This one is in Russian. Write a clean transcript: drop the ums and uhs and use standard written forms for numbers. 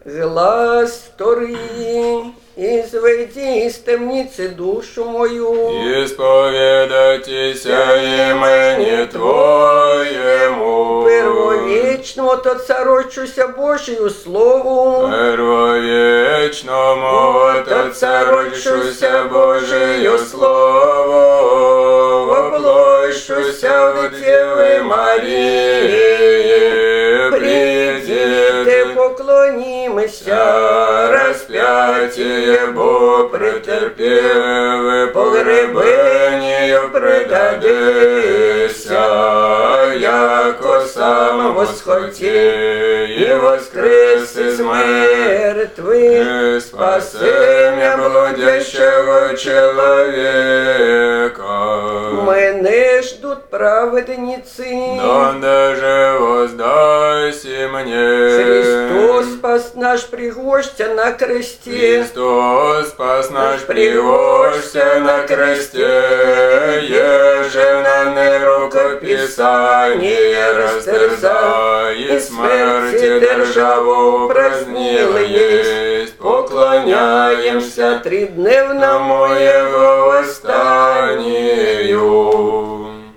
Глаз вторый, изведи из темницы душу мою, исповедайтеся имени Твоему. Первовечному то царочуся Божию Слову, Первовечному то царочуся Божию Слову, воплощуся в Девы Марии, придите, поклонимся, распятие Бо претерпев, погребению предадися, яко сам восхоти и воскрес из мертвых, спасение блудящего человека. Мене ждут праведницы, Донде же воздайся мне. Христос спас наш пригвоздься на кресте, Христос спас наш пригвоздься на кресте, еже на рукописание растерзал, и смерти державу упразднил есть. Поклоняемся тридневному Его